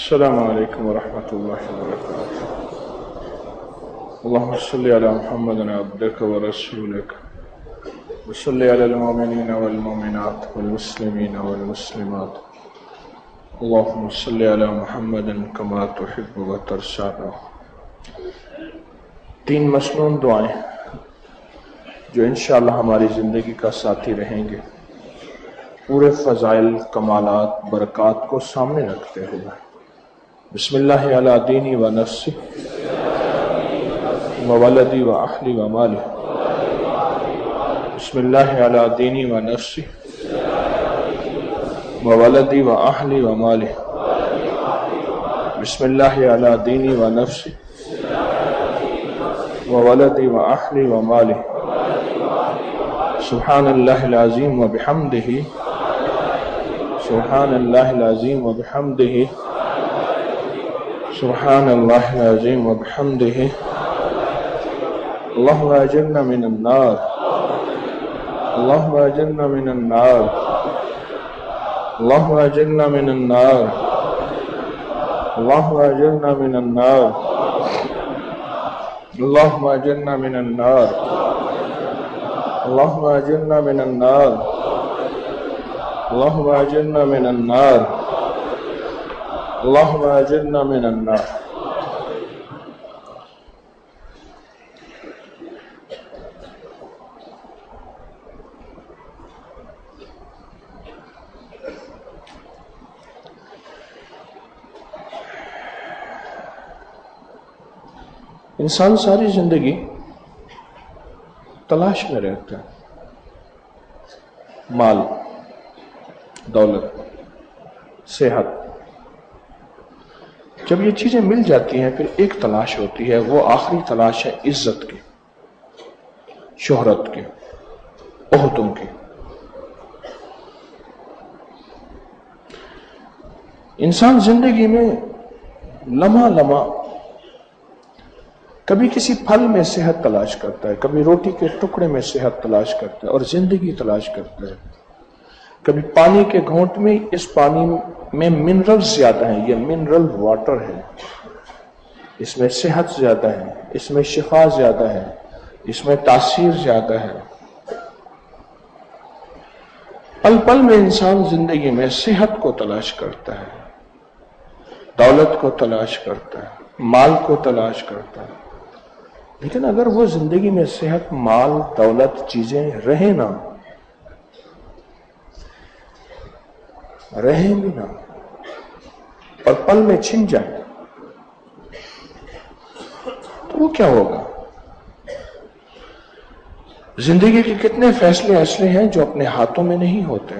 السلام علیکم ورحمۃ اللہ وبرکاتہ۔ اللهم صل علی محمد عبدک ورسولک وصل علی المؤمنین والمؤمنات والمسلمین والمسلمات اللهم صل علی محمد کما تحب وترضى۔ 3 مسنون دعائیں جو انشاءاللہ ہماری زندگی کا ساتھی رہیں گے، پورے فضائل، کمالات، برکات کو سامنے رکھتے ہوئے۔ بسم اللہ علی دینی و نفسی و ولدی و اہلی و مالی۔ بسم اللہ علی دینی و نفسی و ولدی و اہلی و مالی۔ بسم اللہ علی دینی و نفسی و ولدی و اہلی و مالی۔ سبحان اللہ العظیم و بحمدہ، سبحان اللہ العظیم و بحمدہ، سبحان اللہ العظیم و بحمدہ۔ اللہم اجرنا من النار، اللہم اجرنا من النار، اللہم اجرنا من النار، اللہم اجرنا من النار، اللہم اجرنا من النار، اللہم اجرنا من النار، اللہم اجرنا من النار، اللہم اجرنا من النار۔ انسان ساری زندگی تلاش میں رہتا ہے، مال، دولت، صحت۔ جب یہ چیزیں مل جاتی ہیں پھر ایک تلاش ہوتی ہے، وہ آخری تلاش ہے عزت کی، شہرت کی، عہدوں کی۔ انسان زندگی میں لمحہ لمحہ کبھی کسی پھل میں صحت تلاش کرتا ہے، کبھی روٹی کے ٹکڑے میں صحت تلاش کرتا ہے اور زندگی تلاش کرتا ہے۔ کبھی پانی کے گھونٹ میں، اس پانی میں منرل زیادہ ہیں، یہ منرل واٹر ہے، اس میں صحت زیادہ ہے، اس میں شفا زیادہ ہے، اس میں تاثیر زیادہ ہے۔ پل پل میں انسان زندگی میں صحت کو تلاش کرتا ہے، دولت کو تلاش کرتا ہے، مال کو تلاش کرتا ہے۔ لیکن اگر وہ زندگی میں صحت، مال، دولت، چیزیں رہیں نہ، رہیں بھی نہ اور پل میں چھن جائیں تو وہ کیا ہوگا؟ زندگی کے کتنے فیصلے ایسے ہیں جو اپنے ہاتھوں میں نہیں ہوتے۔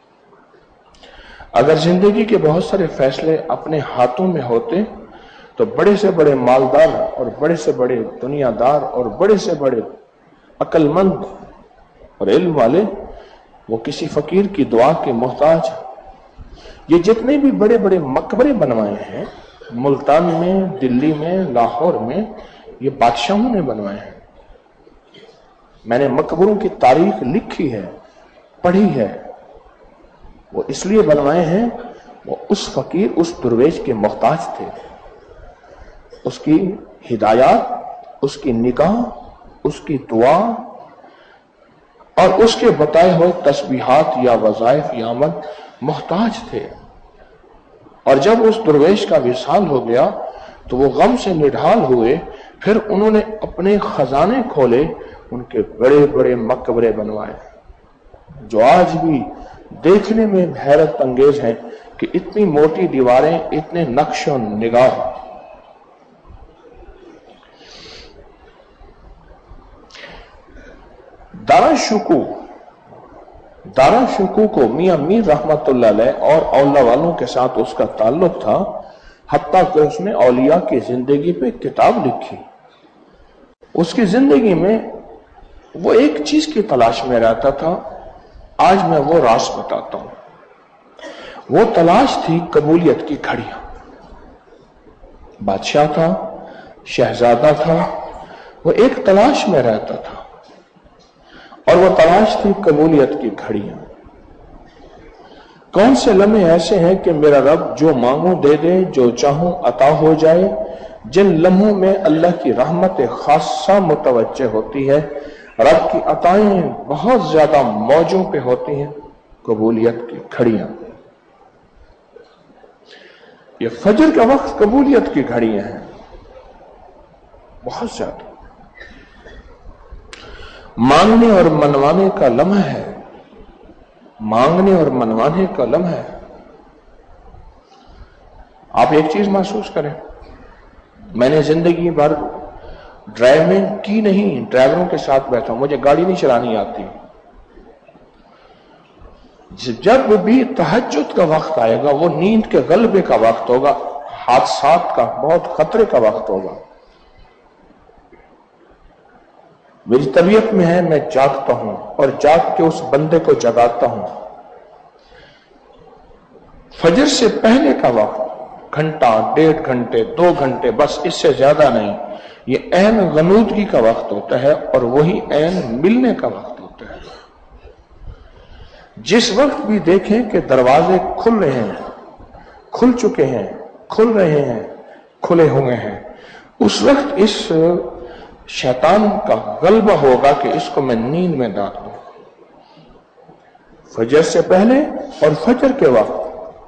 اگر زندگی کے بہت سارے فیصلے اپنے ہاتھوں میں ہوتے تو بڑے سے بڑے مالدار اور بڑے سے بڑے دنیا دار اور بڑے سے بڑے عقل مند اور علم والے وہ کسی فقیر کی دعا کے محتاج۔ یہ جتنے بھی بڑے بڑے مقبرے بنوائے ہیں ملتان میں، دلی میں، لاہور میں، یہ بادشاہوں نے بنوائے ہیں۔ میں نے مقبروں کی تاریخ لکھی ہے، پڑھی ہے۔ وہ اس لیے بنوائے ہیں، وہ اس فقیر، اس درویش کے محتاج تھے۔ اس کی ہدایات، اس کی نگاہ، اس کی دعا اور اس کے بتائے ہوئے تسبیحات یا وظائف یا عمل محتاج تھے۔ اور جب اس درویش کا وصال ہو گیا تو وہ غم سے نڈھال ہوئے، پھر انہوں نے اپنے خزانے کھولے، ان کے بڑے بڑے مقبرے بنوائے جو آج بھی دیکھنے میں حیرت انگیز ہیں کہ اتنی موٹی دیواریں، اتنے نقش و نگار۔ دارا شکو کو میاں میر رحمت اللہ علیہ اور اولیاء والوں کے ساتھ اس کا تعلق تھا، حتیٰ کہ اس نے اولیاء کی زندگی پہ کتاب لکھی۔ اس کی زندگی میں وہ ایک چیز کی تلاش میں رہتا تھا، آج میں وہ راز بتاتا ہوں۔ وہ تلاش تھی قبولیت کی گھڑیاں۔ بادشاہ تھا، شہزادہ تھا، وہ ایک تلاش میں رہتا تھا اور وہ تلاش تھی قبولیت کی گھڑیاں۔ कौन से लम्हे ऐसे हैं कि मेरा रब जो मांगूं दे दे, जो चाहूं अता हो जाए, जिन लम्हों में अल्लाह की रहमत खासा मुतवज्जे होती है, रब की अताएं बहुत ज्यादा मौजों पे होती हैं, कबूलियत की घड़ियां। ये फजर का वक्त कबूलियत की घड़ियां हैं, बहुत ज्यादा मांगने और मनवाने का लम्हा है, मांगने और मनवाने का लम्हा है। आप एक चीज महसूस करें, मैंने जिंदगी भर ड्राइविंग की नहीं, ड्राइवरों के साथ बैठा हूं, मुझे गाड़ी नहीं चलानी आती। जब भी तहज्जुद का वक्त आएगा, वो नींद के गलबे का वक्त होगा, हादसात का बहुत खतरे का वक्त होगा। मेरी तबीयत में है, मैं जागता हूं और जाग के उस बंदे को जगाता हूं। फजर से पहले का वक्त घंटा, 1.5 घंटे, 2 घंटे, बस इससे ज्यादा नहीं, ये ऐन गनूदगी का वक्त होता है और वही ऐन मिलने का वक्त होता है। जिस वक्त भी देखें कि दरवाजे खुल रहे हैं, खुल चुके हैं, खुल रहे हैं, खुले हुए हैं, उस वक्त इस शैतान का गलबा होगा कि इसको मैं नींद में डाल दूं। फजर से पहले और फजर के वक्त।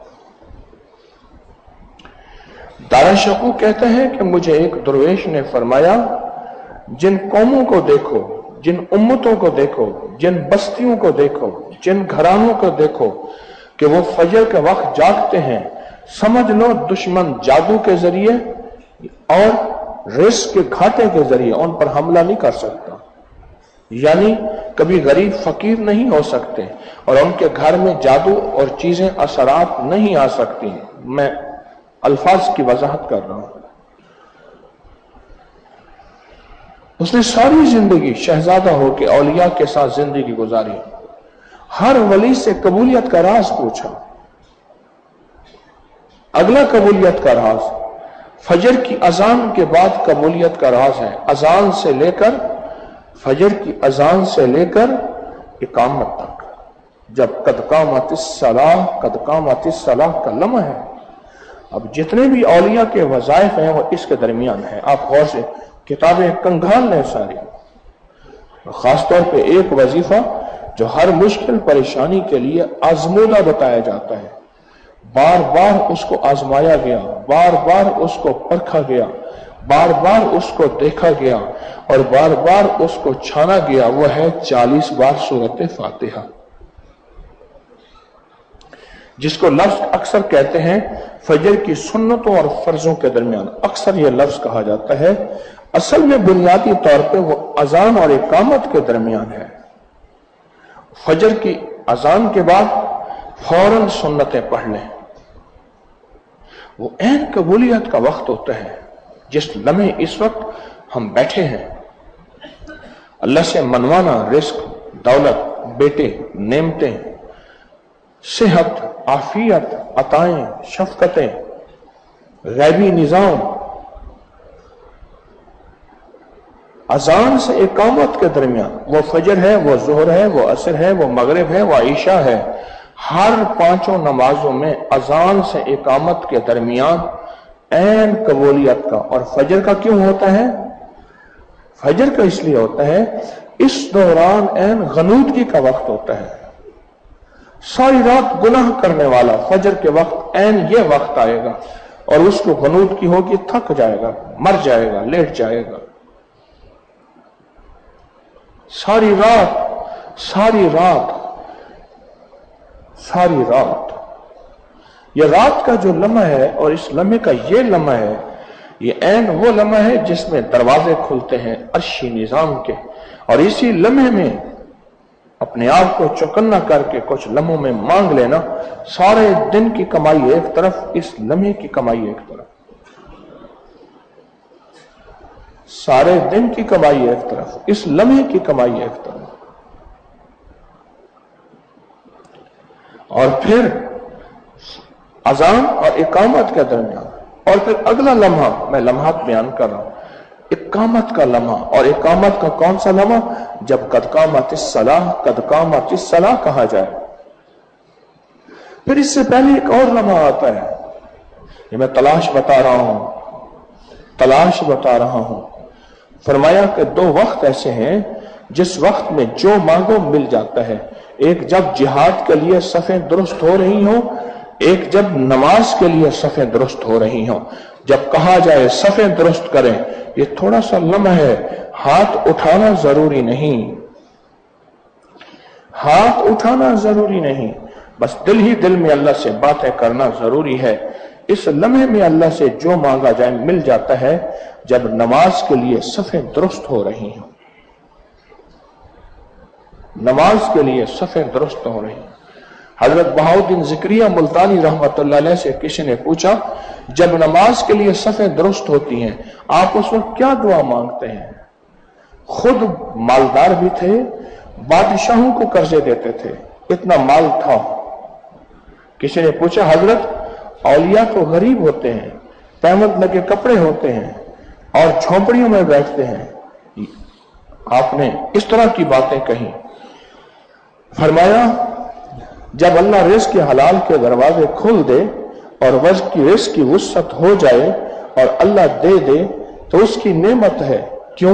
दारा शकू कहते हैं कि मुझे एक दरवेश ने फरमाया, जिन कौमों को देखो, जिन उम्मतों को देखो, जिन बस्तियों को देखो, जिन घरानों को देखो कि वो फजर के वक्त जागते हैं, समझ लो दुश्मन जादू के जरिए और रिस्क के घाटे के जरिए उन पर हमला नहीं कर सकता। यानी कभी गरीब फकीर नहीं हो सकते और उनके घर में जादू और चीजें असरात नहीं आ सकती। मैं अल्फाज की वजाहत कर रहा हूं। उसने सारी जिंदगी शहजादा होकर औलिया के साथ जिंदगी गुजारी, हर वली से कबूलियत का राज पूछा। अगला कबूलियत का राज फजर की अजान के बाद कबूलियत का राज है। अजान से लेकर, फजर की अजान से लेकर इकामत तक, जब कद कामतिस सलाह का लम्हा है। अब जितने भी औलिया के वज़ाइफ हैं वो इसके दरमियान है। आप गौर से किताबें कंगाल लें सारी, खासतौर पे एक वजीफा जो हर मुश्किल परेशानी के लिए आजमूदा बताया जाता है। बार बार उसको आजमाया गया, बार बार उसको परखा गया, बार बार उसको देखा गया और बार बार उसको छाना गया। वो है 40 बार सूरत फातिहा, जिसको लफ्ज अक्सर कहते हैं फजर की सुन्नतों और फर्जों के दरमियान। अक्सर यह लफ्ज कहा जाता है, असल में बुनियादी तौर पे वो अजान और इकामत के दरमियान है। फजर की अजान के बाद फौरन सुन्नतें पढ़ लें। वो ऐन कबूलियत का वक्त होता है, जिस लम्हे इस वक्त हम बैठे हैं। अल्लाह से मनवाना, रिस्क, दौलत, बेटे, नेमतें, सेहत, आफियत, अताएं, शफकतें, गैबी निजाम, अजान से इकामत के दरमियान, वो फजर है, वो जोहर है, वो असर है, वो मगरिब है, वो ईशा है, हर पांचों नमाजों में अजान से इकामत के दरमियान ऐन कबूलियत का। और फजर का क्यों होता है? फजर का इसलिए होता है, इस दौरान ऐन गनूदगी का वक्त होता है। सारी रात गुनाह करने वाला फजर के वक्त ऐन ये वक्त आएगा और उसको गनूदगी होगी, थक जाएगा, मर जाएगा, लेट जाएगा। सारी रात, सारी रात, सारी रात, ये रात का जो लम्हा है और इस लम्हे का ये लम्हा है, ये ऐन वो लम्हा है जिसमें दरवाजे खुलते हैं अर्शी निजाम के। और इसी लम्हे में अपने आप को चौकन्ना करके कुछ लम्हों में मांग लेना, सारे दिन की कमाई एक तरफ, इस लम्हे की कमाई एक तरफ, सारे दिन की कमाई एक तरफ, इस लम्हे की कमाई एक तरफ। और फिर अजान और इकामत के दरमियान, और फिर अगला लम्हा, मैं लम्हात बयान कर रहा हूं, इकामत का लम्हा। और इकामत का कौन सा लम्हा? जब कद कामतिस सलाह कहा जाए। फिर इससे पहले एक और लम्हा आता है, ये मैं तलाश बता रहा हूं। फरमाया कि 2 वक्त ऐसे हैं जिस वक्त में जो मांगो मिल जाता है। एक जब जिहाद के लिए सफ़ें दुरुस्त हो रही हो, एक जब नमाज के लिए सफ़ें दुरुस्त हो रही हो। जब कहा जाए सफ़ें दुरुस्त करें, ये थोड़ा सा लम्हा है, हाथ उठाना जरूरी नहीं, हाथ उठाना जरूरी नहीं, बस दिल ही दिल में अल्लाह से बातें करना जरूरी है। इस लम्हे में अल्लाह से जो मांगा जाए मिल जाता है जब नमाज के लिए सफ़ें दुरुस्त हो रही हो, नमाज के लिए सफ़ें दुरुस्त हो रही। हजरत बहाउद्दीन ज़िक्रिया मुल्तानी रहमतुल्लाह अलैह से किसी ने पूछा, जब नमाज के लिए सफ़ें दुरुस्त होती हैं आप उस वक्त क्या दुआ मांगते हैं? खुद मालदार भी थे, बादशाहों को कर्जे देते थे, इतना माल था। किसी ने पूछा, हजरत औलिया तो गरीब होते हैं, तहमत लगे कपड़े होते हैं और झोंपड़ियों में बैठते हैं, आपने इस तरह की बातें कही। फरमाया, जब अल्लाह रिज़्क़ के हलाल के दरवाजे खोल दे और रिज़्क़ की वुसअत हो जाए और अल्लाह दे दे तो उसकी नेमत है। क्यों?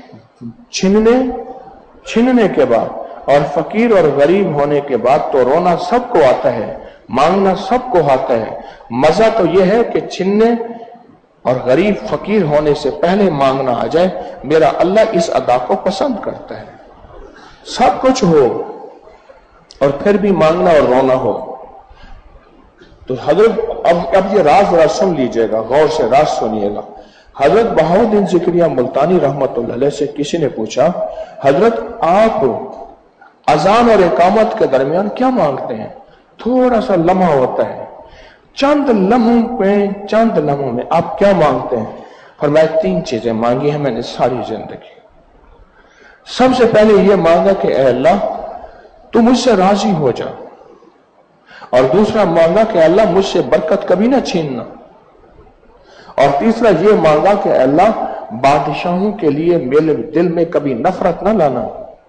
छीनने के बाद और फकीर और गरीब होने के बाद तो रोना सबको आता है, मांगना सबको आता है। मजा तो यह है कि छीनने और गरीब फकीर होने से पहले मांगना आ जाए। मेरा अल्लाह इस अदा को पसंद करता है, सब कुछ हो और फिर भी मांगना और रोना हो। तो हजरत अब ये राज सुन लीजिएगा, गौर से राज सुनिएगा। हजरत बहाउद्दीन ज़िक्रिया मुल्तानी रहमतुल्लाह अलैह से किसी ने पूछा, हजरत आप अजान और इकामत के दरमियान क्या मांगते हैं? थोड़ा सा लम्हा होता है, चंद लम्हों में आप क्या मांगते हैं? फरमाया, 3 चीजें मांगी हैं मैंने सारी जिंदगी। सबसे पहले यह मांगा कि ऐ अल्लाह तू मुझसे राजी हो जा, और दूसरा मांगा कि अल्लाह मुझसे बरकत कभी ना छीनना, और तीसरा यह मांगा कि अल्लाह बादशाहों के लिए मेरे दिल में कभी नफरत ना लाना।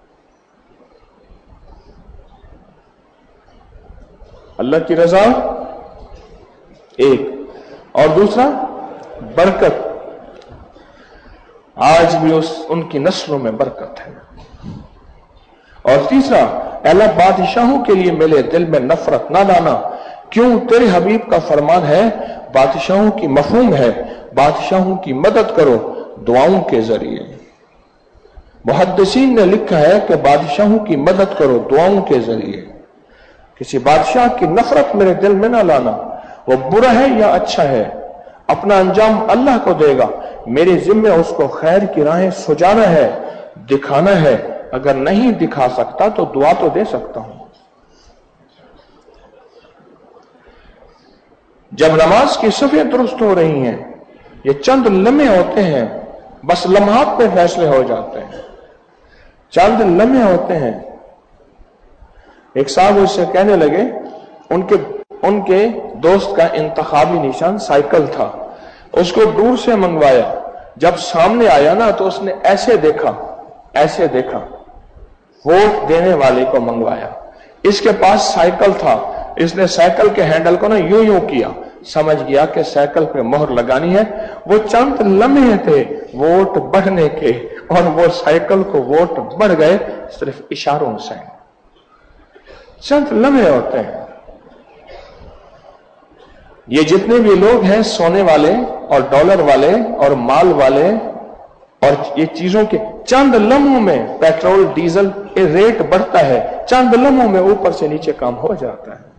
अल्लाह की रजा एक, और दूसरा बरकत। आज भी उनकी नस्लों में बरकत है। और तीसरा, अल्लाह बादशाहों के लिए मेरे दिल में नफरत ना लाना। क्यों? तेरे हबीब का फरमान है, बादशाहों की मफहूम है, बादशाहों की मदद करो दुआओं के जरिए। मुहद्दिसीन ने लिखा है कि बादशाहों की मदद करो दुआओं के जरिए। किसी बादशाह की नफरत मेरे दिल में ना लाना, वो बुरा है या अच्छा है, अपना अंजाम अल्लाह को देगा। मेरे जिम्मे उसको खैर की राहें सुझाना है, दिखाना है। अगर नहीं दिखा सकता तो दुआ तो दे सकता हूं। जब नमाज की सफ़ें दुरुस्त हो रही हैं, ये चंद लम्हे होते हैं, बस लम्हात पे फैसले हो जाते हैं, चंद लम्हे होते हैं। एक साहब उससे कहने लगे, उनके दोस्त का इंतखाबी निशान साइकिल था, उसको दूर से मंगवाया। जब सामने आया ना तो उसने ऐसे देखा, वोट देने वाले को मंगवाया। इसके पास साइकिल था, इसने साइकिल के हैंडल को ना यूं किया, समझ गया कि साइकिल पे मोहर लगानी है। वो चंद लम्हे थे वोट बढ़ने के, और वो साइकिल को वोट बढ़ गए सिर्फ इशारों से। चंद लम्हे होते हैं। ये जितने भी लोग हैं सोने वाले और डॉलर वाले और माल वाले और ये चीजों के, चंद लम्हों में पेट्रोल डीजल रेट बढ़ता है, चंद लम्हों में ऊपर से नीचे काम हो जाता है,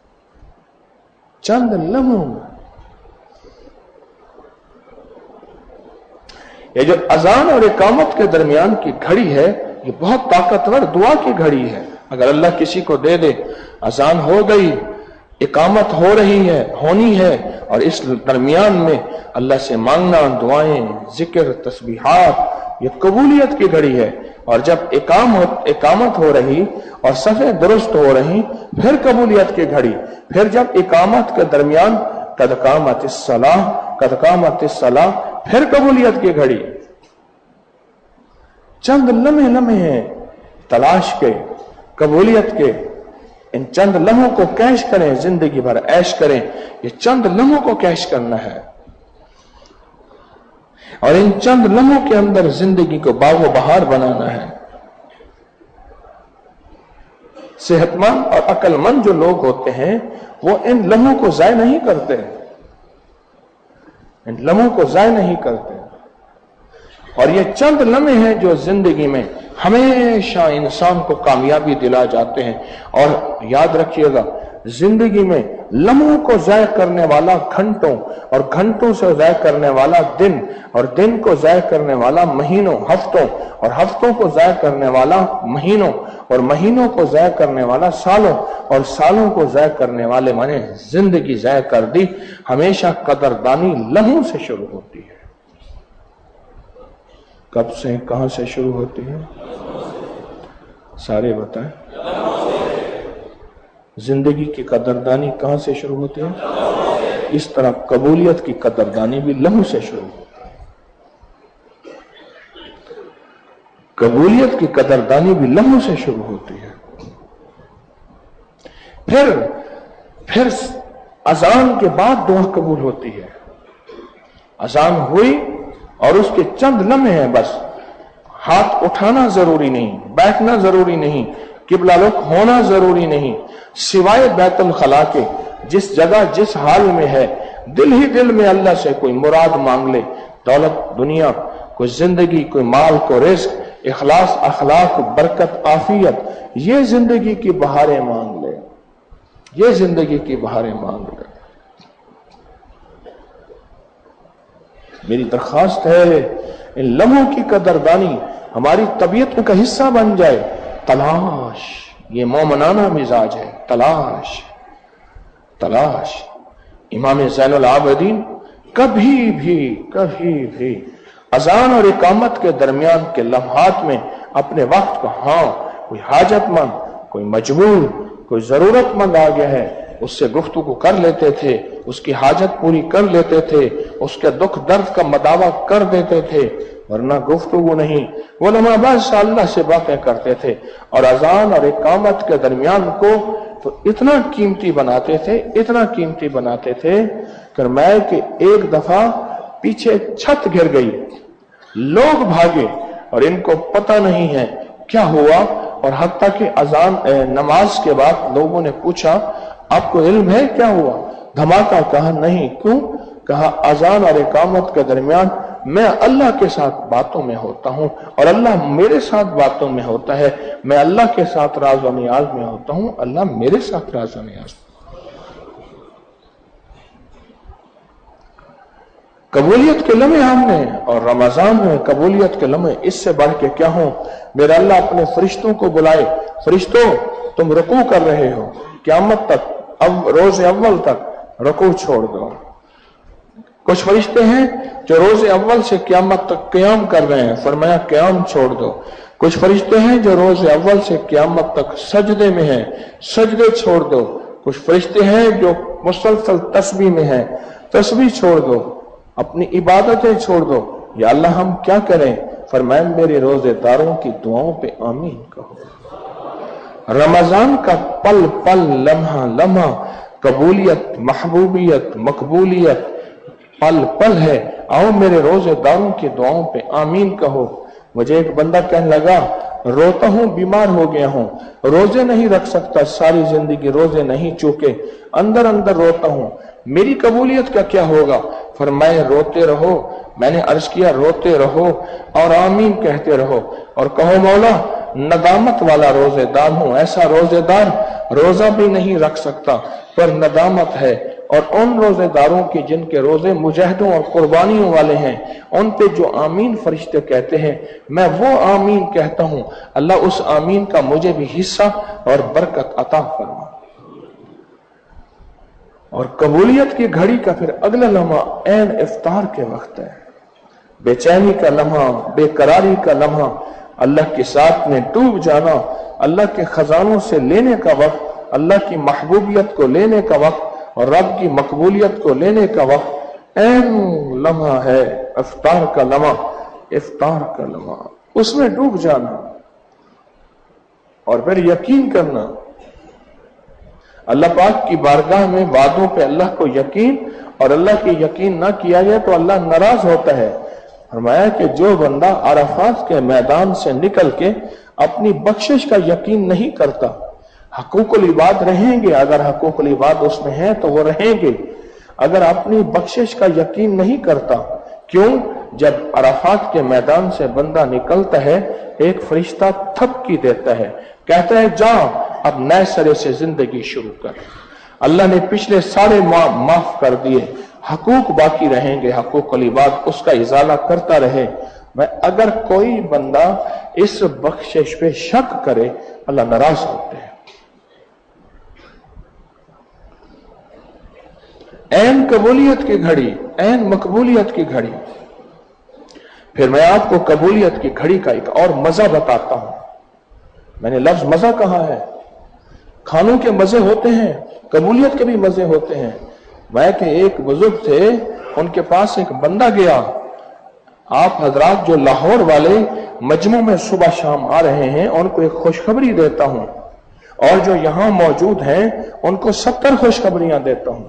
चंद लम्हों में। ये जो अजान और इकामत के दरमियान की घड़ी है, ये बहुत ताकतवर दुआ की घड़ी है। अगर अल्लाह किसी को दे दे, अजान हो गई, इकामत हो रही है, होनी है, और इस दरमियान में अल्लाह से मांगना, दुआएं, जिक्र, तस्बीहात, ये कबूलियत की घड़ी है। और जब इकामत हो रही और सफ़ें दुरुस्त हो रही, फिर कबूलियत की घड़ी। फिर जब इकामत के दरमियान कद कामतिस सलाह, फिर कबूलियत की घड़ी। चंद लम्हे हैं तलाश के, कबूलियत के, इन चंद लम्हों को कैश करें, जिंदगी भर ऐश करें। ये चंद लम्हों को कैश करना है और इन चंद लम्हों के अंदर जिंदगी को बागो बहार बनाना है। सेहतमंद और अक्लमंद जो लोग होते हैं वो इन लम्हों को जाया नहीं करते, इन लम्हों को जाया नहीं करते। और ये चंद लम्हे हैं जो जिंदगी में हमेशा इंसान को कामयाबी दिला जाते हैं। और याद रखिएगा, जिंदगी में लम्हों को ज़ाया करने वाला घंटों, और घंटों से ज़ाया करने वाला दिन, और दिन को ज़ाया करने वाला महीनों, हफ्तों, और हफ्तों को ज़ाया करने वाला महीनों, और महीनों को ज़ाया करने वाला सालों, और सालों को ज़ाया करने वाले माने जिंदगी ज़ाया कर दी। हमेशा कदरदानी लम्हों से शुरू होती है। कब से, कहां से शुरू होती है? सारे बताएं। जिंदगी की कदरदानी कहां से शुरू होती है? इस तरह कबूलियत की कदरदानी भी लम्हों से शुरू होती है। कबूलियत की कदरदानी भी लम्हों से शुरू होती है। फिर अजान के बाद दुआ कबूल होती है। अजान हुई और उसके चंद लम्हे हैं, बस हाथ उठाना जरूरी नहीं, बैठना जरूरी नहीं, किबला रुख होना जरूरी नहीं, सिवाय बैतुल खला के जिस जगह जिस हाल में है दिल ही दिल में अल्लाह से कोई मुराद मांग ले, दौलत दुनिया, कोई जिंदगी, कोई माल, कोई रिस्क, इखलास, अखलाक, बरकत, आफियत, ये जिंदगी की बहारें मांग ले, ये जिंदगी की बहारें मांग ले। मेरी दरखास्त है इन लम्हों की कदरदानी हमारी तबीयत का हिस्सा बन जाए। तलाश, ये मोमनाना मिजाज है, तलाश तलाश। इमाम ज़ैनुल आबिदीन कभी भी अजान और इकामत के दरमियान के लम्हात में अपने वक्त को, हाँ कोई हाजतमंद, कोई मजबूर, कोई जरूरतमंद आ गया है, उससे गुफ्तगू कर लेते थे, उसकी हाजत पूरी कर लेते थे, उसके दुख दर्द का मदावा कर देते थे, वरना गुफ्तगू नहीं। वो लम्हा बस अल्लाह से बातें करते थे। और अजान और इकामत के दरमियान को तो इतना कीमती बनाते थे, इतना कीमती बनाते थे कि कि एक दफा पीछे छत गिर गई, लोग भागे और इनको पता नहीं है क्या हुआ। और हत्ता कि अजान नमाज के बाद लोगों ने पूछा, आपको इल्म है क्या हुआ? धमाका? कहा नहीं। क्यों? कहा अजान और इकामत के दरमियान मैं अल्लाह के साथ बातों में होता हूं और अल्लाह मेरे साथ बातों में होता है। मैं अल्लाह के साथ राज व नियाज में होता हूं, अल्लाह मेरे साथ राज व नियाज। कबूलियत के लम्हे हमने, और रमजान में कबूलियत के लम्हे इससे बढ़ के क्या हो? मेरा अल्लाह अपने फरिश्तों को बुलाए, फरिश्तों तुम रुकू कर रहे हो, क़यामत तक, अब रोज अव्वल तक रुकू छोड़ दो। कुछ फरिश्ते हैं जो रोज अव्वल से क़यामत तक क़याम कर रहे हैं, फरमाया क़याम छोड़ दो। कुछ फरिश्ते हैं जो रोज अव्वल से क़यामत तक सजदे में हैं, सजदे छोड़ दो। कुछ फरिश्ते हैं जो मुसलसल तस्बीह में हैं, तस्बीह छोड़ दो, अपनी इबादतें छोड़ दो। या अल्लाह हम क्या करें? फरमाया मेरे रोजेदारों की दुआओं पे आमीन कहो। रमजान का पल पल, लम्हा लम्हा कबूलियत, महबूबियत, मकबूलियत पल पल है। आओ मेरे रोजेदारों की दुआओं पे आमीन कहो। मुझे एक बंदा कहने लगा, रोता हूं, बीमार हो गया हूं, रोजे नहीं रख सकता, सारी जिंदगी रोजे नहीं चूके, अंदर अंदर रोता हूं, मेरी कबूलियत का क्या होगा? फरमाए रोते रहो। मैंने अर्ज किया रोते रहो और आमीन कहते रहो और कहो मौला नदामत वाला रोजेदार हूं, ऐसा रोजेदार रोजा भी नहीं रख सकता पर नदामत है। और उन रोजेदारों की जिनके रोजे मुजाहिदों और कुर्बानियों वाले हैं, उन पे जो आमीन फरिश्ते कहते हैं, मैं वो आमीन कहता हूं। अल्लाह उस आमीन का मुझे भी हिस्सा और बरकत अता फरमा। और कबूलियत की घड़ी का फिर अगला लम्हा ऐन इफ्तार के वक्त है, बेचैनी का लम्हा, बेकरारी का लम्हा, अल्लाह के साथ में डूब जाना, अल्लाह के खजानों से लेने का वक्त, अल्लाह की महबूबियत को लेने का वक्त और रब की मकबूलियत को लेने का वक्त ऐन लम्हा है, इफ्तार का लम्हा, इफ्तार का लम्हा, उसमें डूब जाना और फिर यकीन करना اللہ پاک کی بارگاہ میں وعدوں پہ اللہ کو یقین اور اللہ کی یقین نہ کیا جائے تو اللہ ناراض ہوتا ہے۔ فرمایا کہ جو بندہ عرفات کے میدان سے نکل کے اپنی بخشش کا یقین نہیں کرتا، حقوق العباد رہیں گے، اگر حقوق العباد اس میں ہیں تو وہ رہیں گے، اگر اپنی بخشش کا یقین نہیں کرتا، کیوں؟ جب عرفات کے میدان سے بندہ نکلتا ہے ایک فرشتہ تھپکی دیتا ہے، کہتا ہے جا اب نئے سرے سے زندگی شروع کر۔ اللہ نے پچھلے سارے معاف کر دیے، حقوق باقی رہیں گے، حقوق العباد اس کا ازالہ کرتا رہے۔ میں اگر کوئی بندہ اس بخشش پہ شک کرے اللہ ناراض ہوتے ہیں۔ عین قبولیت کی گھڑی، عین مقبولیت کی گھڑی۔ پھر میں آپ کو قبولیت کی گھڑی کا ایک اور مزہ بتاتا ہوں۔ میں نے لفظ مزہ کہا ہے، کھانوں کے مزے ہوتے ہیں، قبولیت کے بھی مزے ہوتے ہیں۔ میں کہ ایک بزرگ تھے، ان کے پاس ایک بندہ گیا، آپ حضرات جو لاہور والے مجمع میں صبح شام آ رہے ہیں ان کو ایک خوشخبری دیتا ہوں، اور جو یہاں موجود ہیں ان کو 70 خوشخبریاں دیتا ہوں۔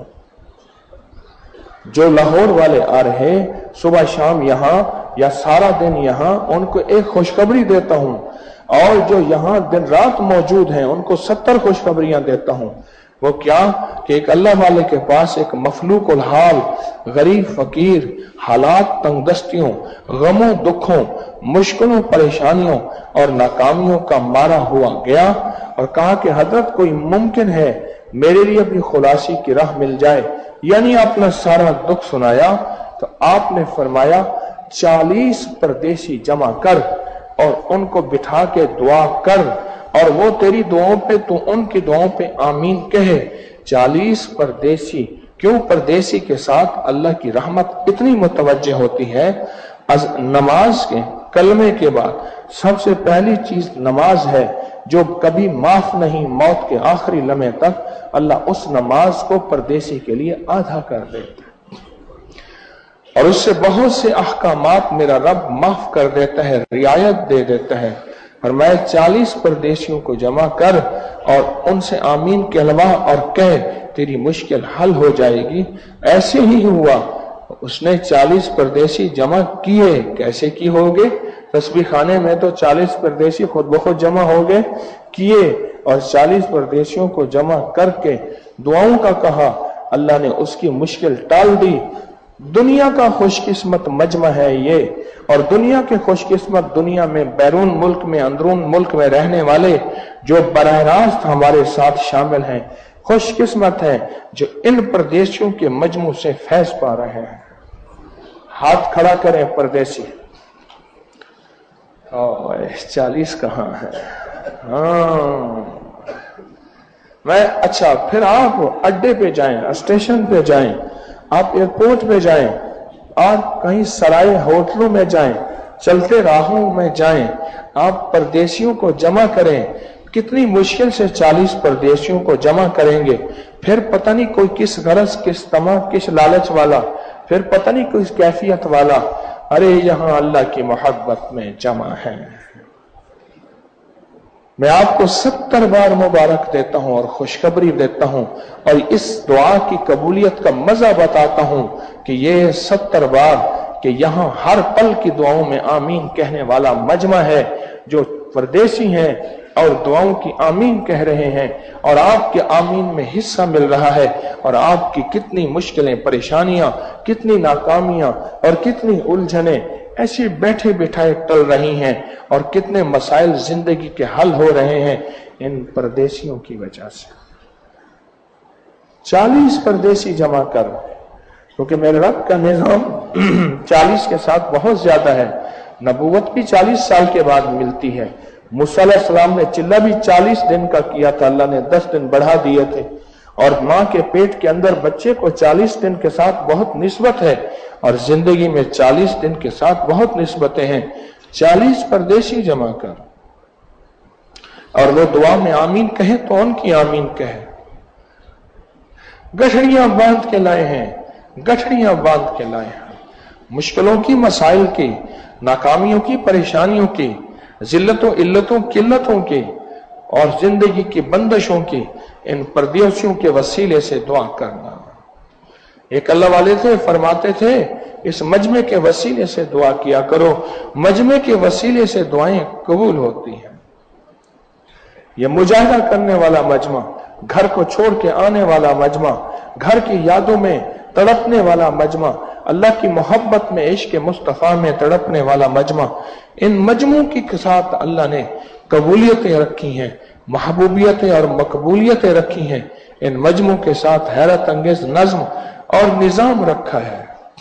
جو لاہور والے آ رہے صبح شام یہاں یا سارا دن یہاں، ان کو ایک خوشخبری دیتا ہوں، اور جو یہاں دن رات موجود ہیں ان کو 70 خوشخبریاں دیتا ہوں۔ وہ کیا کہ ایک اللہ والے کے پاس ایک مفلوق الحال، غریب فقیر، حالات تنگ دستیوں، غموں دکھوں، مشکلوں پریشانیوں اور ناکامیوں کا مارا ہوا گیا، اور کہا کہ حضرت کوئی ممکن ہے میرے لیے بھی خلاصی کی راہ مل جائے، یعنی اپنا سارا دکھ سنایا۔ تو آپ نے فرمایا 40 پردیسی جمع کر اور ان کو بٹھا کے دعا کر، اور وہ تیری دعاؤں پہ تو ان کی دعاؤں پہ آمین کہے۔ 40 پردیسی، کیوں پردیسی کے ساتھ اللہ کی رحمت اتنی متوجہ ہوتی ہے؟ از نماز کے کلمے کے بعد سب سے پہلی چیز نماز ہے، جو کبھی معاف نہیں، موت کے آخری لمحے تک اللہ اس نماز کو پردیسی کے لیے آدھا کر دیتا ہے، اور اس سے بہت سے احکامات میرا رب معاف کر دیتا ہے، رعایت دے دیتا ہے۔ فرمایا 40 پردیسیوں کو جمع کر اور ان سے آمین کہلوا اور کہہ تیری مشکل حل ہو جائے گی۔ ایسے ہی ہوا، اس نے 40 پردیسی جمع کیے۔ کیسے کی ہوگے؟ تسبیح خانے میں تو 40 پردیسی خود بخود جمع ہو گئے، کیے، اور 40 پردیسیوں کو جمع کر کے دعاؤں کا کہا، اللہ نے اس کی مشکل ٹال دی۔ دنیا کا خوش قسمت مجمع ہے یہ، اور دنیا کے خوش قسمت دنیا میں بیرون ملک میں اندرون ملک میں رہنے والے جو براہ راست ہمارے ساتھ شامل ہیں، خوش قسمت ہیں جو ان پردیسیوں کے مجموع سے فیض پا رہے ہیں۔ ہاتھ کھڑا کریں پردیسی۔ 40 کہاں ہے؟ اچھا، پھر آپ اڈے پہ جائیں، اسٹیشن پہ جائیں، آپ ایئرپورٹ پہ جائیں، آپ کہیں سرائے ہوٹلوں میں جائیں، چلتے راہوں میں جائیں، آپ پردیسیوں کو جمع کریں۔ کتنی مشکل سے 40 پردیسیوں کو جمع کریں گے، پھر پتہ نہیں کوئی کس غرض، کس طمع، کس لالچ والا، پھر پتہ نہیں کس کیفیت والا، ارے یہاں اللہ کی محبت میں جمع ہے۔ میں آپ کو 70 بار مبارک دیتا ہوں اور خوشخبری دیتا ہوں، اور اس دعا کی قبولیت کا مزہ بتاتا ہوں کہ یہ 70 بار کہ یہاں ہر پل کی دعاؤں میں آمین کہنے والا مجمع ہے، جو پردیسی ہیں اور دعاؤں کی آمین کہہ رہے ہیں، اور آپ کے آمین میں حصہ مل رہا ہے، اور آپ کی کتنی مشکلیں، پریشانیاں، کتنی ناکامیاں اور کتنی الجھنیں ایسے بیٹھے بٹھائے ٹل رہی ہیں، اور کتنے مسائل زندگی کے حل ہو رہے ہیں ان پردیسیوں کی وجہ سے۔ 40 پردیسی جمع کر، کیونکہ میرے رب کا نظام 40 کے ساتھ بہت زیادہ ہے۔ نبوت بھی 40 سال کے بعد ملتی ہے۔ موسیٰ علیہ السلام نے چلہ بھی 40 دن کا کیا تھا، اللہ نے 10 دن بڑھا دیے تھے، اور ماں کے پیٹ کے اندر بچے کو 40 دن کے ساتھ بہت نسبت ہے، اور زندگی میں 40 دن کے ساتھ بہت نسبتیں ہیں۔ 40 پردیسی جمع کر، اور وہ دعا میں آمین کہیں تو ان کی آمین کہے۔ گٹھڑیاں باندھ کے لائے ہیں، گٹھڑیاں باندھ کے لائے ہیں، مشکلوں کی، مسائل کی، ناکامیوں کی، پریشانیوں کی، ذلتوں، علتوں، قلتوں کی، اور زندگی کی بندشوں کی، इन परदेशियों के वसीले से दुआ करना। एक अल्लाह वाले थे, फरमाते थे इस मजमे के वसीले से दुआ किया करो, मजमे के वसीले से दुआएं कबूल होती हैं। ये मुजाहिदा करने वाला मजमा, घर को छोड़ के आने वाला मजमा, घर की यादों में तड़पने वाला मजमा, अल्लाह की मोहब्बत में, इश्क मुस्तफा में तड़पने वाला मजमा, इन मजमों के साथ अल्लाह ने कबूलियतें रखी हैं, महबूबियतें और मकबूलियतें रखी हैं। इन मजमों के साथ हैरत अंगेज नज्म और निजाम रखा है।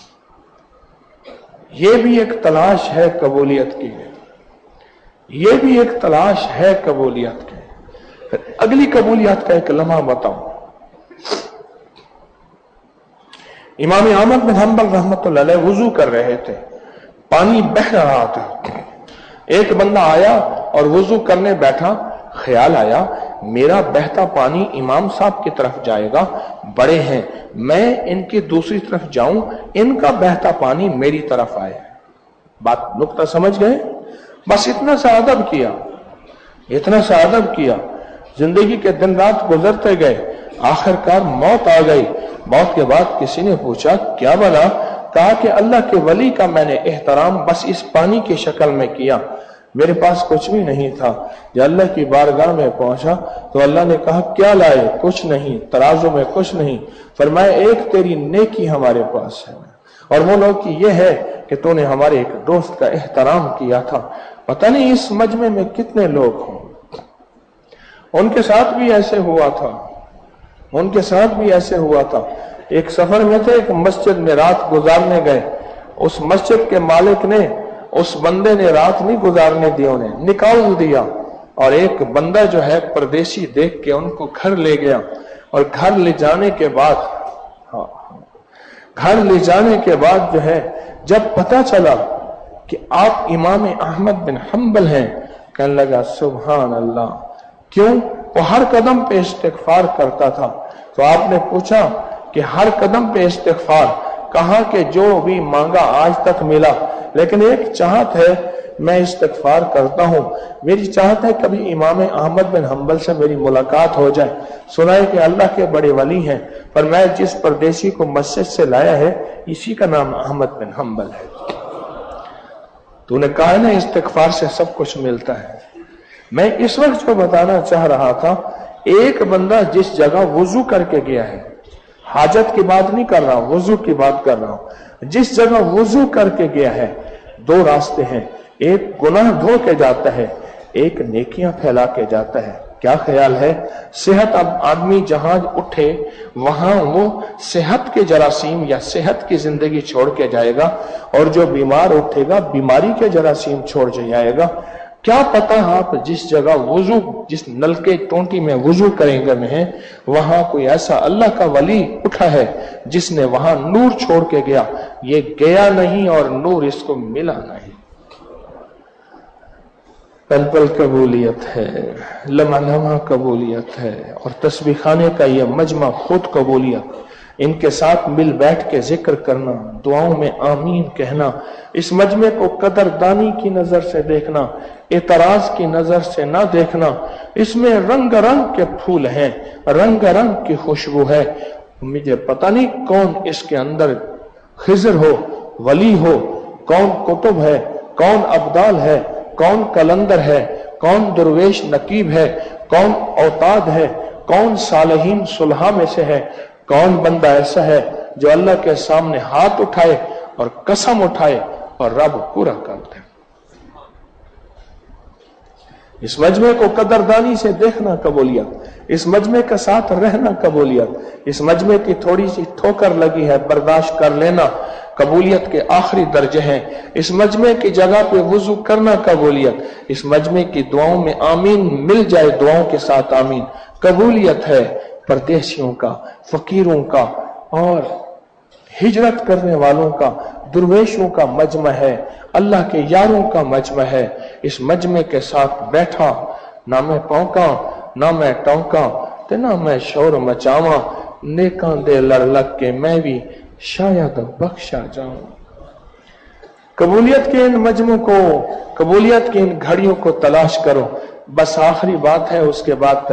ये भी एक तलाश है कबूलियत की, ये भी एक तलाश है कबूलियत की। फिर अगली कबूलियत का एक लम्हा बताऊं। इमाम अहमद बिन हंबल रहमतुल्लाह अलैह वुजू कर रहे थे, पानी बह रहा था। एक बंदा आया और वुजू करने बैठा, ख्याल आया मेरा बहता पानी इमाम साहब की तरफ जाएगा, बड़े हैं, मैं इनकी दूसरी तरफ जाऊं, इनका बहता पानी मेरी तरफ आए। बात नुक्ता समझ गए? बस इतना सा अदब किया, इतना सा अदब किया। जिंदगी के दिन रात गुजरते गए, आखिरकार मौत आ गई। मौत के बाद किसी ने पूछा क्या बना? कहा कि अल्लाह के वली का मैंने एहतराम बस इस पानी की शक्ल में किया, मेरे पास कुछ भी नहीं था। जब अल्लाह की बारगाह में पहुंचा तो अल्लाह ने कहा क्या लाए? कुछ नहीं, तराजू में कुछ नहीं। फरमाया एक तेरी नेकी हमारे पास है और वो लोग की ये है कि तूने हमारे एक दोस्त का एहतराम किया था। पता नहीं इस मजमे में कितने लोग हों, उनके साथ भी ऐसे हुआ था, उनके साथ भी ऐसे हुआ था। एक सफर में थे, एक मस्जिद में रात गुजारने गए। उस मस्जिद के मालिक ने, उस बंदे ने रात नहीं गुजारने दी, उन्हें निकाल दिया। और एक बंदा जो है परदेशी देख के उनको घर ले गया। और घर ले जाने के बाद, घर ले जाने के बाद जो है जब पता चला कि आप इमाम अहमद बिन हंबल हैं, कहने लगा सुभान अल्लाह। क्यों? वो हर कदम पे इस्तिगफार करता था। तो आपने पूछा कि हर कदम पे इस्तिगफार, कहा कि जो भी मांगा आज तक मिला, लेकिन एक चाहत है मैं इस्तिगफार करता हूं, मेरी चाहत है कभी इमाम अहमद बिन हंबल से मेरी मुलाकात हो जाए। सुना है कि अल्लाह के बड़े वली हैं, पर मैं जिस परदेशी को मस्जिद से लाया है इसी का नाम अहमद बिन हंबल है। तूने कहा ना इस्तिगफार से सब कुछ मिलता है। मैं इस वक्त जो बताना चाह रहा था, एक बंदा जिस जगह वुजू करके गया है, हाजत की बात नहीं कर रहा हूं, वुजू की बात कर रहा हूं, जिस जगह वुजू करके गया है, दो रास्ते हैं, एक गुनाह धो के जाता है, एक नेकियां फैला के जाता है। क्या ख्याल है? सेहत, अब आदमी जहां उठे वहां वो सेहत के जरासीम या सेहत की जिंदगी छोड़ के जाएगा, और जो बीमार उठेगा बीमारी के जरासीम छोड़ जाएगा। क्या पता आप जिस जगह वुजू, जिस नलके टोंटी में वुजू करेंगे में, वहां कोई ऐसा अल्लाह का वली उठा है जिसने वहां नूर छोड़ के गया। ये गया नहीं और नूर इसको मिला नहीं। पल पल कबूलियत है, लम्हा लम्हा कबूलियत है, और तस्बीह खाने का ये मजमा खुद कबूलियत। इनके साथ मिल बैठ के जिक्र करना, दुआओं में आमीन कहना, इस मजमे को कदरदानी की नजर से देखना, एतराज की नजर से ना देखना। इसमें रंग रंग के फूल हैं, रंग रंग की खुशबू है। मुझे पता नहीं कौन इसके अंदर खिजर हो, वली हो, कौन कुतुब है, कौन अब्दाल है, कौन कलंदर है, कौन दुर्वेश नकीब है, कौन औताद है, कौन सालहीन सुलहा में से है। कौन बंदा ऐसा है जो अल्लाह के सामने हाथ उठाए और कसम उठाए और रब पूरा कर दे। इस मजमे को कदरदानी से देखना कबूलियत, इस मजमे के साथ रहना कबूलियत, इस मजमे की थोड़ी सी ठोकर लगी है बर्दाश्त कर लेना कबूलियत के आखिरी दर्जे हैं। इस मजमे की जगह पे वुजू करना कबूलियत, इस मजमे की दुआओं में आमीन मिल जाए, दुआओं के साथ आमीन कबूलियत है। परदेशियों का, फकीरों का और हिजरत करने वालों का, दुर्वेशों का मजमा है, अल्लाह के यारों का मजमा है। इस मजमे के साथ बैठा, ना मैं पौका ना मैं टौका ते ना मैं शोर मचावा, नेकां दे लड़ लग के मैं भी शायद बख्शा जाऊं। कबूलियत के इन मजमों को, कबूलियत की इन घड़ियों को तलाश करो। बस आखिरी बात है, उसके बाद फिर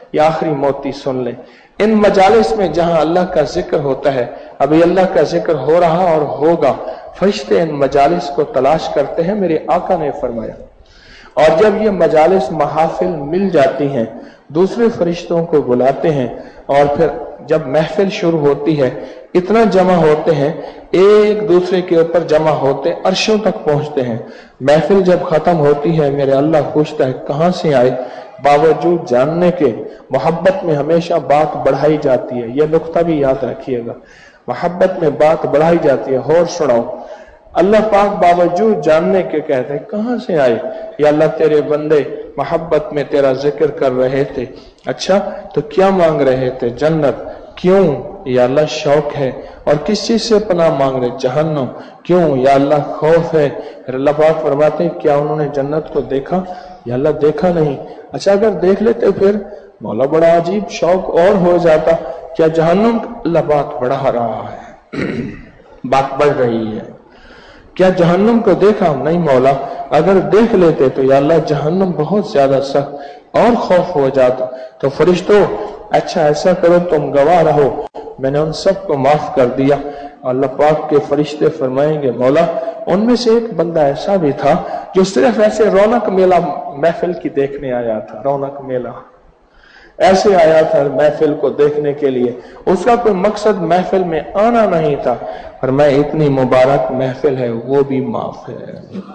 ये आखिरी मोती सुन लें। इन मजालिस में जहां अल्लाह का जिक्र होता है, अभी अल्लाह का जिक्र हो रहा और होगा, फरिश्ते इन मजालिस को तलाश करते हैं, मेरे आका ने फरमाया। और जब ये मजालिस महाफिल मिल जाती हैं, दूसरे फरिश्तों को बुलाते हैं और फिर जब महफिल शुरू होती है, इतना जमा होते हैं, एक दूसरे के ऊपर जमा होते, अर्शों तक पहुंचते हैं। महफिल जब खत्म होती है, मेरे अल्लाह पूछता है कहां से आए, बावजूद जानने के मोहब्बत में हमेशा बात बढ़ाई जाती है। यह नुक्ता भी याद रखिएगा, मोहब्बत में बात बढ़ाई जाती है। और सुनाओ, अल्लाह पाक बावजूद जानने के कहते हैं कहां से आए, या अल्लाह तेरे बंदे मोहब्बत में तेरा जिक्र कर रहे थे। अच्छा, तो क्या मांग रहे थे? जन्नत। क्यों? या अल्लाह शौक है। और किस चीज से पनाह मांग रहे? जहन्नम। क्यों? या अल्लाह खौफ है। फिर अल्लाह पाक फरमाते हैं क्या उन्होंने जन्नत को देखा? या अल्लाह देखा नहीं। अच्छा, अगर देख लेते फिर? मौला बड़ा अजीब शौक और हो जाता। क्या जहन्नम? अल्लाह बात बढ़ा रहा है, बात बढ़ रही है। क्या जहन्नम को देखा? नहीं मौला, अगर देख लेते तो या अल्लाह जहन्नम बहुत ज्यादा सख्त और खौफ हो जाता। तो फरिश्तों, अच्छा ऐसा करो, तुम गवाह रहो, मैंने उन सबको माफ कर दिया। अल्लाह पाक के फरिश्ते फरमाएंगे मौला, उनमें से एक बंदा ऐसा भी था जो सिर्फ ऐसे रौनक मेला महफिल की देखने आया था। रौनक मेला ऐसे आया था महफिल को देखने के लिए, उसका कोई मकसद महफिल में आना नहीं था। पर मैं इतनी मुबारक महफिल है, वो भी माफ है,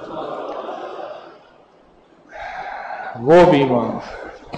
वो भी माफ।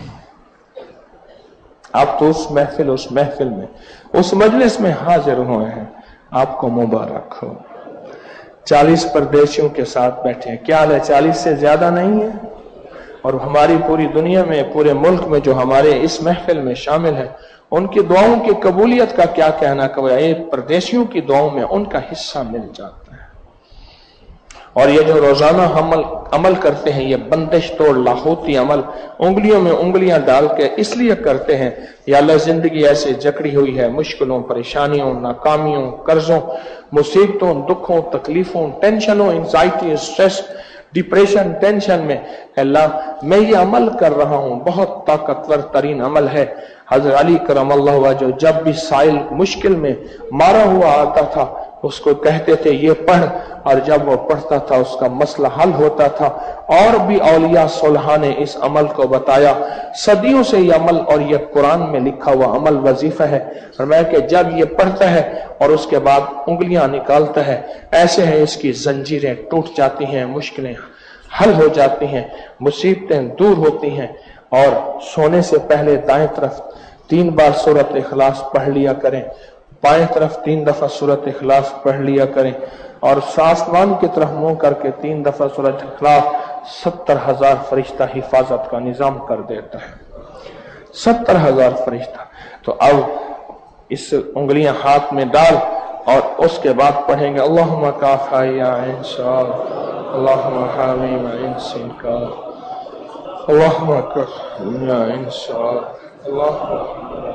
आप तो उस महफिल में, उस मजलिस में हाजिर हुए हैं, आपको मुबारक हो। 40 परदेशियों के साथ बैठे हैं। क्या हाल है? 40 से ज्यादा नहीं है? और हमारी पूरी दुनिया में, पूरे मुल्क में जो हमारे इस महफिल में शामिल है, उनकी दुआओं की कबूलियत का क्या कहना? कभी परदेशियों की दुआओं में उनका हिस्सा मिल जाता है। और ये जो रोजाना अमल करते हैं, ये बंदिश तोड़ लाहौती अमल, उंगलियों में उंगलियां डाल के इसलिए करते हैं, या अल्लाह जिंदगी ऐसे जकड़ी हुई है मुश्किलों, परेशानियों, नाकामियों, कर्जों, मुसीबतों, दुखों, तकलीफों, टेंशनों, एंजाइटी, स्ट्रेस, डिप्रेशन, टेंशन में। अल्लाह मैं ये अमल कर रहा हूं, बहुत ताकतवर तरीन अमल है। हजरत अली करमल्लाहु वजहू जब भी साइल मुश्किल में मारा हुआ आता था, उसको कहते थे ये पढ़, और जब वो पढ़ता था उसका मसला हल होता था। और भी औलिया सुलहा ने इस अमल को बताया, सदियों से ये अमल, और ये कुरान में लिखा हुआ अमल वजीफा है। फरमाया कि जब ये पढ़ता है और उसके बाद उंगलियां निकालता है, ऐसे है इसकी जंजीरें टूट जाती हैं, मुश्किलें हल हो जाती हैं, मुसीबतें दूर होती हैं। और सोने से पहले दाएं तरफ 3 बार सूरत इखलास पढ़ लिया करें, बाएं तरफ 3 दफा सूरत इखलास पढ़ लिया करें, और आसमान की तरफ मुंह करके 3 दफा सूरत इखलास। 70,000 फरिश्ता हिफाजत का निजाम कर देता है, 70,000 फरिश्ता। तो अब इस उंगलियां हाथ में डाल और उसके बाद पढ़ेंगे अल्लाहुम्मा काफा या इंसान, अल्लाहुम्मा हामीमा इंसिनका, अल्लाहुम्मा काफा या इंसान, अल्लाहुम्मा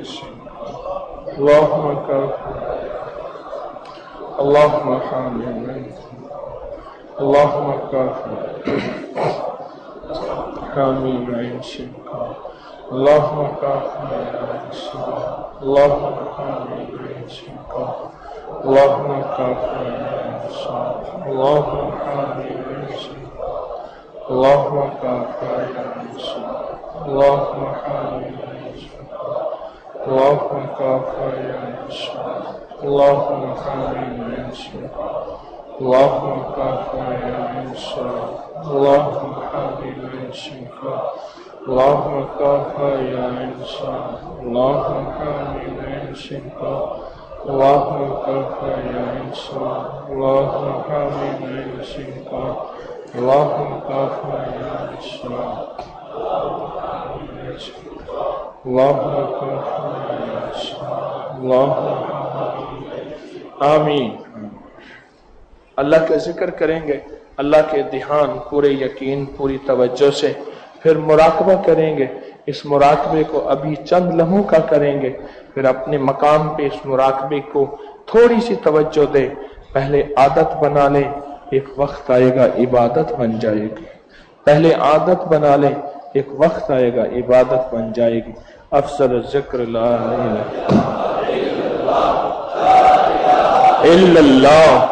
काफा, अल्लाहुम्मा हामीमा, अल्लाहुम्मा काफा हामीमा इंसिनका, अल्लाहुम्मा काफा या इंसान, अल्लाहुम्मा हामीमा इंसिनका, अल्लाहुम्मा काफा या इंसान, अल्लाहुम्मा हामीमा इंसिनका, अल्लाहुम्मा काफा या इंसान, अल्लाहुम्मा हामीमा इंसिनका, अल्लाहुम्मा काफा या इंसान, अल्लाहुम्मा हामीमा इंसिनका, अल्लाहुम्मा काफा या इंसान, अल्लाहुम्मा हामीमा इंसिनका, अल्लाहुम्मा काफा या इंसान, अल्लाहुम्मा हामीमा इंसिनका, अल्लाहुम्मा काफा या इंसान, अल्लाहुम्मा हामीमा इंसिनका, अल्लाहुम्मा काफा या इंसान, अल्लाहुम्मा काफा या इंसान, आमीन। अल्लाह का जिक्र करेंगे, अल्लाह के ध्यान, पूरे यकीन, पूरी तवज्जो से, फिर मुराकबा करेंगे। इस मुराकबे को अभी चंद लम्हों का करेंगे, फिर अपने मकाम पे इस मुराकबे को थोड़ी सी तवज्जो दे, पहले आदत बना ले, एक वक्त आएगा इबादत बन जाएगी। पहले आदत बना ले, एक वक्त आएगा इबादत बन जाएगी। افضل ذکر لا الہ الا اللہ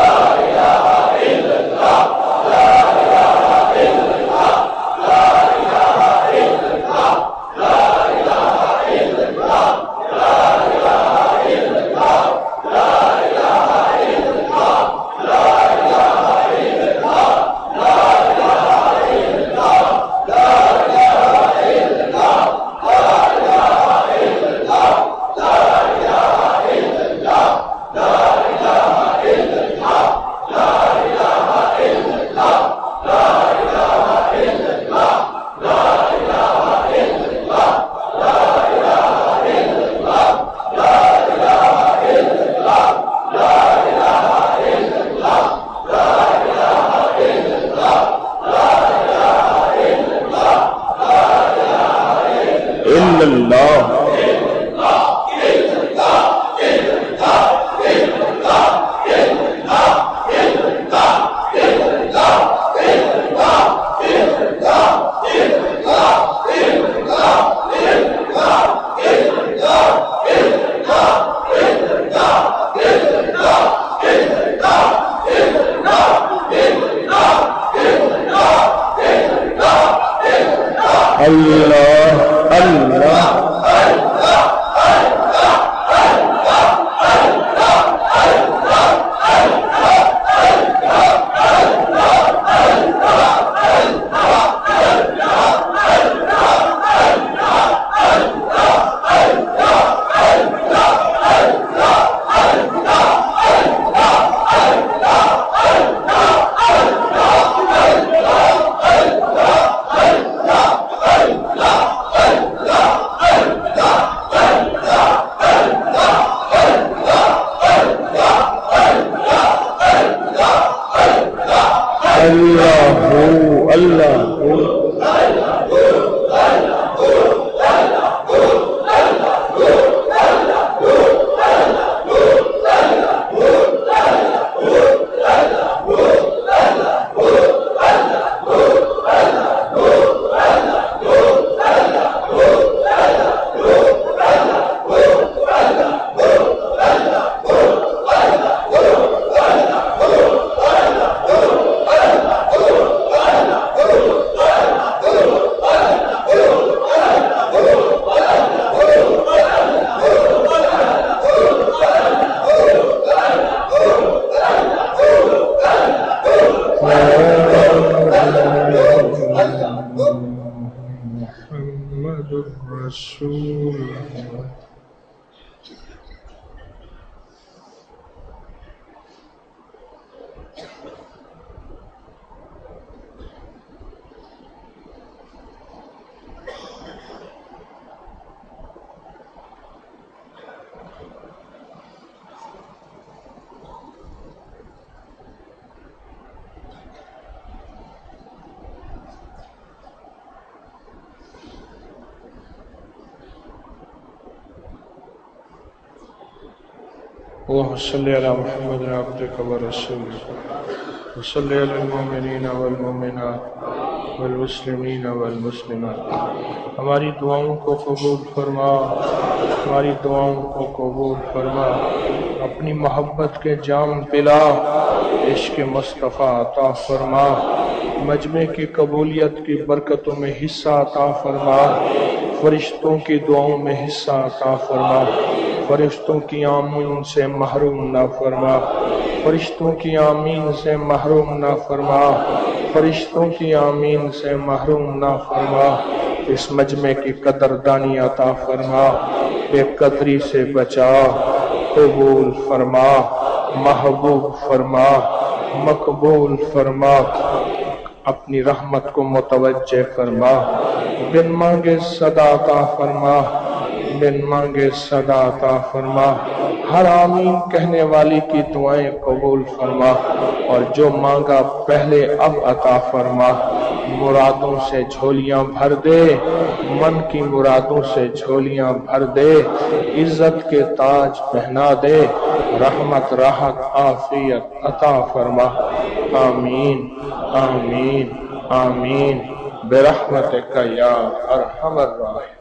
اللهم صل على محمد عبدك ورسولك وصل على المؤمنين والمؤمنات والمسلمین والمسلمات. ہماری دعاؤں کو قبول فرما، ہماری دعاؤں کو قبول فرما. اپنی محبت کے جام پلا، عشق مصطفیٰ عطا فرما. مجمع کی قبولیت کی برکتوں میں حصہ عطا فرما. فرشتوں کی دعاؤں میں حصہ عطا فرما. فرشتوں کی آمین سے محروم نہ فرما. فرشتوں کی آمین سے محروم نہ فرما. فرشتوں کی آمین سے محروم نہ فرما. اس مجمع کی قدردانی عطا فرما. بے قدری سے بچا، قبول فرما، محبوب فرما، مقبول فرما. اپنی رحمت کو متوجہ فرما. بن مانگے صدا عطا فرما، بن مانگے صدا عطا فرما. ہر آمین کہنے والی کی دعائیں قبول فرما، اور جو مانگا پہلے اب عطا فرما. مرادوں سے جھولیاں بھر دے، من کی مرادوں سے جھولیاں بھر دے. عزت کے تاج پہنا دے، رحمت راحت عافیت عطا فرما. آمین آمین آمین برحمتک یا ارحم الراحمین.